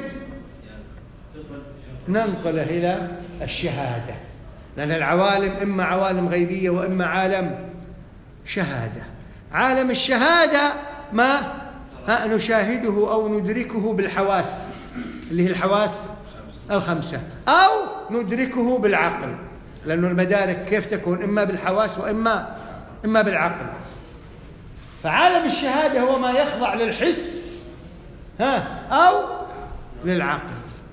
ننقله إلى الشهادة، لأن العوالم إما عوالم غيبية وإما عالم شهادة. عالم الشهادة ما نشاهده أو ندركه بالحواس، اللي هي الحواس الخمسة، أو ندركه بالعقل، لأن المدارك كيف تكون؟ إما بالحواس وإما إما بالعقل. فعالم الشهادة هو ما يخضع للحس ها أو للعقل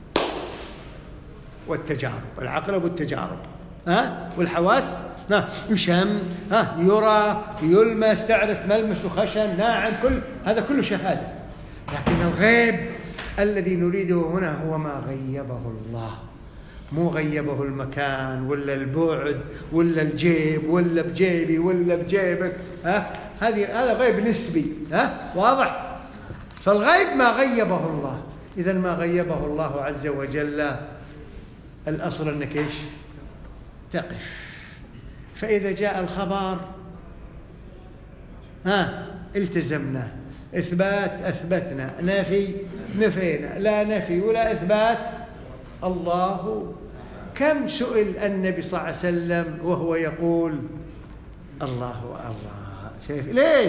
والتجارب. العقل والتجارب ها والحواس ها يشم ها يرى يلمس، تعرف ملمس خشن ناعم، كل هذا كله شهادة. لكن الغيب الذي نريده هنا هو ما غيبه الله، مو غيبه المكان ولا البعد ولا الجيب ولا بجيبي ولا بجيبك. ها هذه هذا غيب نسبي. ها واضح. فالغيب ما غيبه الله. إذا ما غيبه الله عز وجل الأصل أنك إيش؟ تقف. فإذا جاء الخبر ها التزمنا، إثبات أثبتنا، نفي نفينا، لا نفي ولا إثبات. الله كم سئل النبي صلى الله عليه وسلم وهو يقول الله الله. شايف ليش؟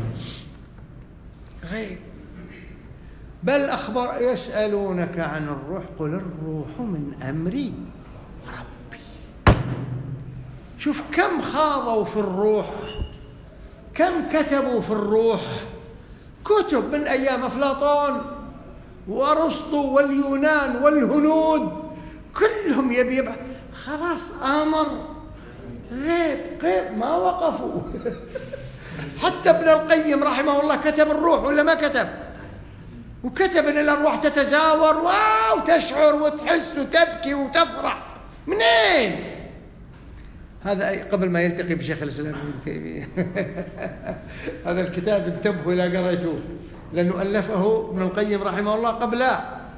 غيب. بل أخبر يسألونك عن الروح قل الروح من أمري ربي. شوف كم خاضوا في الروح، كم كتبوا في الروح، كتب من أيام أفلاطون وأرسطو واليونان والهنود، كلهم يبي يبقى خلاص أمر غيب غيب ما وقفوا. حتى ابن القيم رحمه الله كتب الروح ولا ما كتب؟ وكتب ان الارواح تتزاور واو تشعر وتحس وتبكي وتفرح. منين؟ هذا قبل ما يلتقي بشيخ الاسلام ابن تيميه. هذا الكتاب انتبهوا الى قريتوه، لانه الفه ابن القيم رحمه الله قبل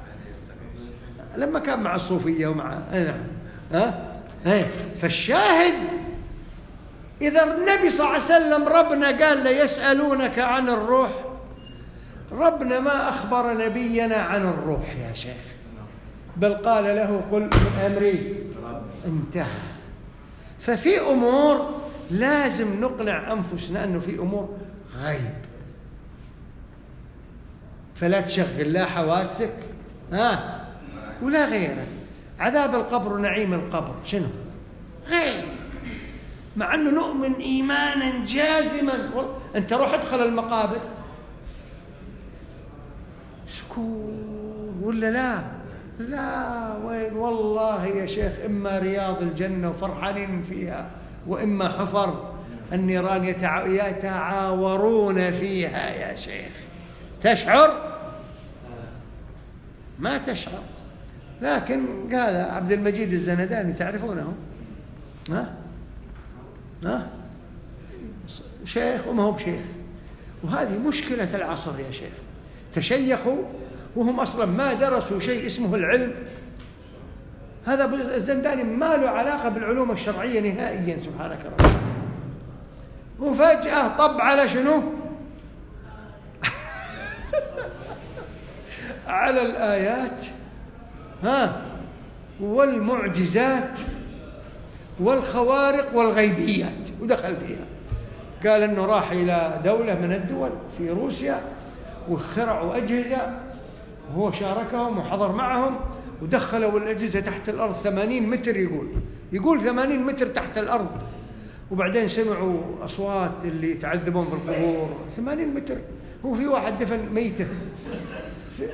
لما كان مع الصوفيه ومع نعم ها ها. فالشاهد اذا النبي صلى الله عليه وسلم ربنا قال له يسالونك عن الروح، ربنا ما أخبر نبينا عن الروح يا شيخ، بل قال له قل من أمري انتهى. ففي أمور لازم نقنع أنفسنا أنه في أمور غيب، فلا تشغل لا حواسك ها ولا غيره. عذاب القبر ونعيم القبر شنو؟ غيب، مع أنه نؤمن إيمانا جازما. أنت روح ادخل المقابر سكون ولا لا؟ لا، وين والله يا شيخ، إما رياض الجنة وفرحانين فيها، وإما حفر النيران يتع... يتعاورون فيها يا شيخ. تشعر؟ ما تشعر. لكن هذا عبد المجيد الزنداني تعرفونه؟ ها؟ ها؟ شيخ وما هو بشيخ، وهذه مشكلة العصر يا شيخ. تشيخوا وهم أصلا ما درسوا شيء اسمه العلم. هذا الزنداني ما له علاقة بالعلوم الشرعية نهائيا سبحانك رب. وفجأة طب على شنو؟ على الآيات ها والمعجزات والخوارق والغيبيات، ودخل فيها. قال إنه راح إلى دولة من الدول في روسيا واخترعوا أجهزة وهو شاركهم وحضر معهم، ودخلوا الأجهزة تحت الأرض ثمانين متر، يقول يقول ثمانين متر تحت الأرض. وبعدين سمعوا أصوات اللي يتعذبون في القبور. ثمانين متر، هو في واحد دفن ميته، في,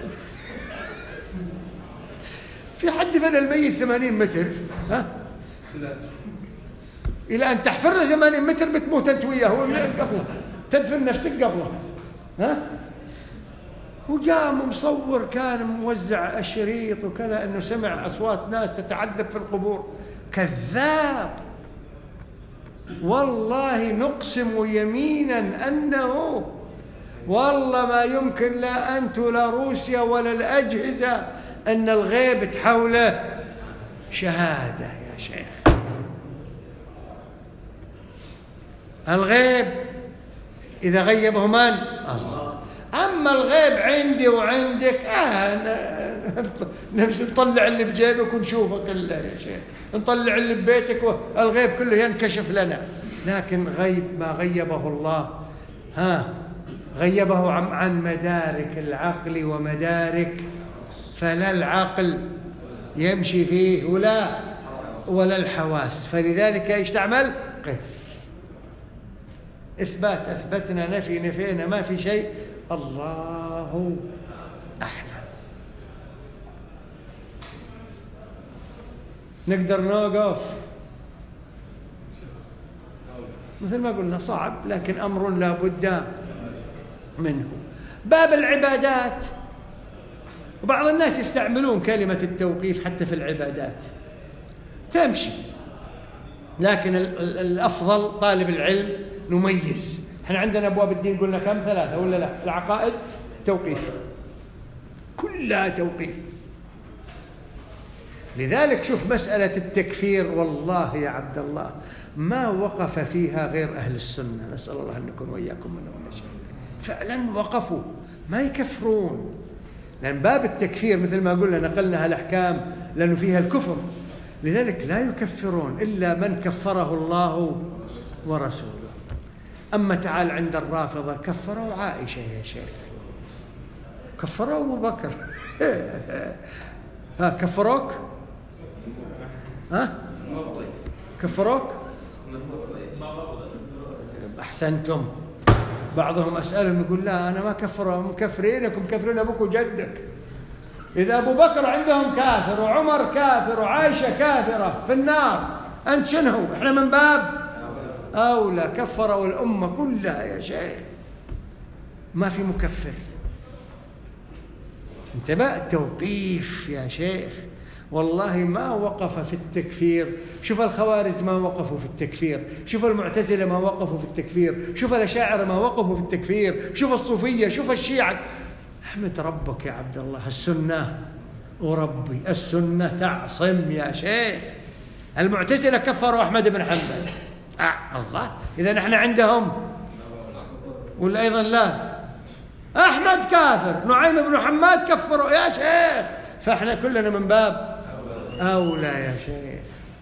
في حد دفن الميت ثمانين متر ها؟ إلى أن تحفر له ثمانين متر بتموت أنت وياه قبله، تدفن نفسك قبله ها؟ وجاء مصور كان موزع الشريط وكذا أنه سمع أصوات ناس تتعذب في القبور. كذاب والله، نقسم يمينا أنه والله ما يمكن لا أنت ولا روسيا ولا الأجهزة أن الغيب تحوله شهادة يا شيخ. الغيب إذا غيبه من؟ الله. أما الغيب عندي وعندك آه نمشي نطلع اللي بجيبك ونشوفك كله يا شيخ، نطلع اللي ببيتك والغيب كله ينكشف لنا. لكن غيب ما غيبه الله ها غيبه عن, عن مدارك العقل ومدارك، فلا العقل يمشي فيه ولا ولا الحواس. فلذلك ايش تعمل؟ قف. إثبات أثبتنا، نفي نفينا، ما في شيء. الله أعلم. نقدر نوقف مثل ما قلنا صعب، لكن أمر لا بد منه. باب العبادات، وبعض الناس يستعملون كلمة التوقيف حتى في العبادات، تمشي، لكن الأفضل طالب العلم نميز. احنا عندنا أبواب الدين قلنا كم؟ ثلاثة ولا لا؟ العقائد توقيف، كلها توقيف. لذلك شوف مسألة التكفير، والله يا عبد الله ما وقف فيها غير أهل السنة، نسأل الله أن نكون وإياكم منهم يا شيخ. فعلا وقفوا ما يكفرون، لأن باب التكفير مثل ما قلنا نقلنا الأحكام لأنه فيها الكفر، لذلك لا يكفرون إلا من كفره الله ورسوله. أما تعال عند الرافضة كفروا عائشة يا شيخ، كفروا أبو بكر. ها كفروك؟ ها كفروك؟ أحسنتم. بعضهم أسألهم يقول لا أنا ما كفرهم، مكفرينكم كفرين أبوك وجدك. إذا أبو بكر عندهم كافر وعمر كافر وعائشة كافرة في النار، أنت شنو؟ إحنا من باب أولى. كفروا الأمة كلها يا شيخ، ما في مكفر. انتبه، التوقيف يا شيخ والله ما وقف في التكفير. شوف الخوارج ما وقفوا في التكفير، شوف المعتزلة ما وقفوا في التكفير، شوف الأشاعرة ما وقفوا في التكفير، شوف الصوفية، شوف الشيعة. احمد ربك يا عبد الله، السنة وربي السنة تعصم يا شيخ. المعتزلة كفروا أحمد بن حنبل، آه الله، إذا نحن عندهم ولا أيضا لا؟ أحمد كافر، نعيم بن حماد كفروا يا شيخ، فإحنا كلنا من باب أولى يا شيخ.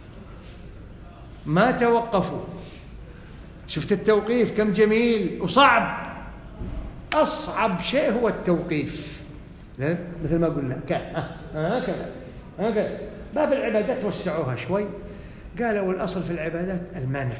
ما توقفوا. شفت التوقيف كم جميل وصعب. أصعب شيء هو التوقيف، مثل ما قلنا كذا هكذا هكذا. باب العبادات وسعوها شوي، قالوا الأصل في العبادات المنع.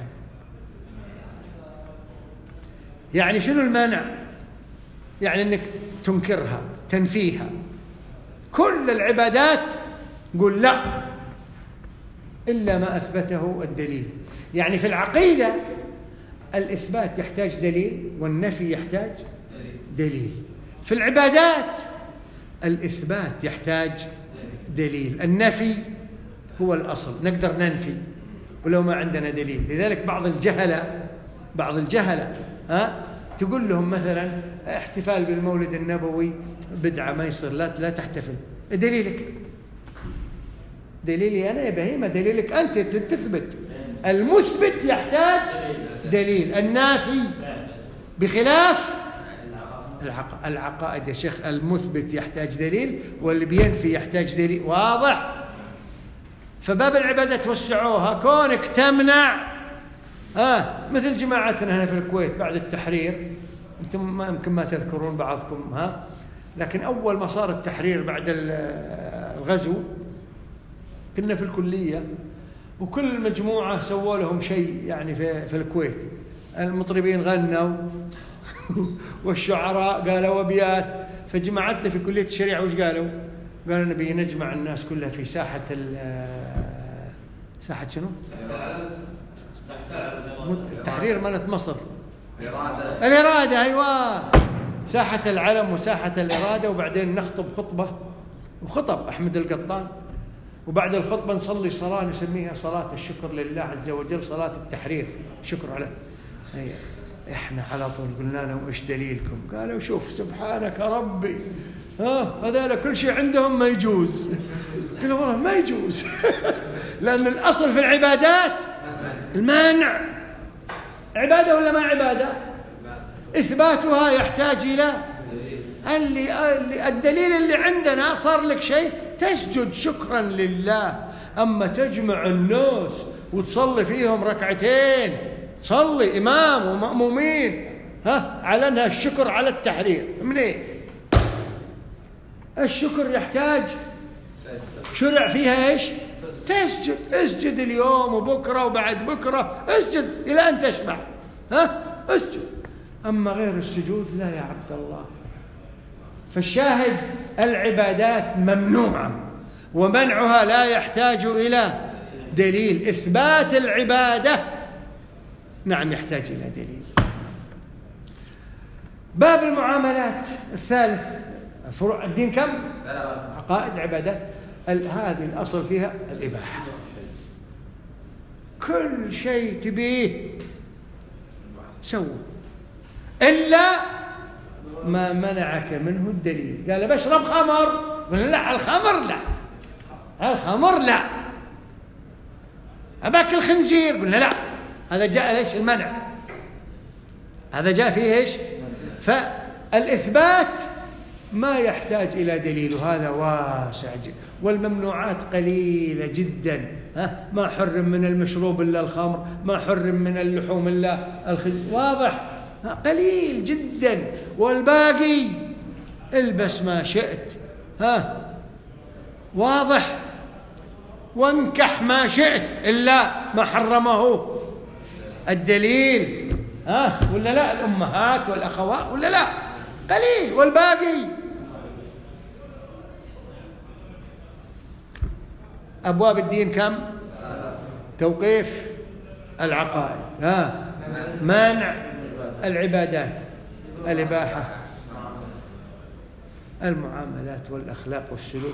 يعني شنو المنع؟ يعني أنك تنكرها، تنفيها. كل العبادات قل لا إلا ما أثبته الدليل. يعني في العقيدة الإثبات يحتاج دليل والنفي يحتاج دليل. في العبادات الإثبات يحتاج دليل، النفي هو الأصل، نقدر ننفي ولو ما عندنا دليل. لذلك بعض الجهلة بعض الجهلة ها تقول لهم مثلا احتفال بالمولد النبوي بدعة، ما يصير، لا لا تحتفل. دليلك؟ دليلي أنا يا بهيمة؟ دليلك أنت تثبت. المثبت يحتاج دليل، النافي بخلاف العقائد يا شيخ. المثبت يحتاج دليل واللي بينفي يحتاج دليل. واضح؟ فباب العبادة توسعوها، كونك تمنع آه مثل جماعتنا هنا في الكويت بعد التحرير. أنتم ما يمكن ما تذكرون بعضكم ها، لكن أول ما صار التحرير بعد الغزو كنا في الكلية، وكل مجموعة سووا لهم شيء يعني في, في الكويت. المطربين غنوا والشعراء قالوا أبيات. فجماعتنا في كلية الشريعة وش قالوا؟ قالوا نبي نجمع الناس كلها في ساحة ساحة شنو؟ التحرير مالت مصر، الإرادة. الإرادة أيوة، ساحة العلم وساحة الإرادة. وبعدين نخطب خطبة، وخطب أحمد القطان، وبعد الخطبة نصلي صلاة نسميها صلاة الشكر لله عز وجل، صلاة التحرير، شكر عليه. أيه. إحنا على طول قلنا لهم إيش دليلكم؟ قالوا شوف سبحانك ربي، ها هذا كل شيء عندهم ما يجوز. قالوا والله ما يجوز لأن الأصل في العبادات المانع. عبادة ولا ما عبادة؟ إثباتها يحتاج إلى اللي الدليل اللي عندنا. صار لك شيء تسجد شكرا لله، أما تجمع الناس وتصلي فيهم ركعتين، تصلي إمام ومأمومين ها على أنها الشكر على التحرير. منين؟ الشكر يحتاج شرع فيها إيش؟ تسجد. اسجد اليوم وبكرة وبعد بكرة، اسجد إلى أن تشبع، ها اسجد. أما غير السجود لا يا عبد الله. فالشاهد العبادات ممنوعة، ومنعها لا يحتاج إلى دليل. إثبات العبادة نعم يحتاج إلى دليل. باب المعاملات الثالث، فروع الدين كم؟ عقائد، عبادات. هذه الأصل فيها الإباحة. كل شيء تبيه سوى إلا ما منعك منه الدليل. قال بشرب خمر، قلنا لا الخمر لا، الخمر لا. أباكل خنزير، قلنا لا، هذا جاء ليش المنع، هذا جاء فيه إيش. فالإثبات ما يحتاج إلى دليل، وهذا واسع جدا. والممنوعات قليلة جدا، ها ما حرم من المشروب إلا الخمر، ما حرم من اللحوم إلا الخنزير، واضح، قليل جدا. والباقي البس ما شئت، ها واضح. وانكح ما شئت إلا ما حرمه الدليل، ها ولا لا؟ الأمهات والأخوات ولا لا؟ قليل. والباقي أبواب الدين كم؟ توقيف العقائد، ها منع العبادات، الإباحة، المعاملات والأخلاق والسلوك.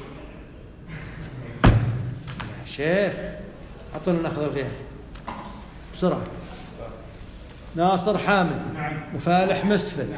يا شيخ أعطونا ناخذ الغير بسرعة. ناصر حامد وفالح مسفل.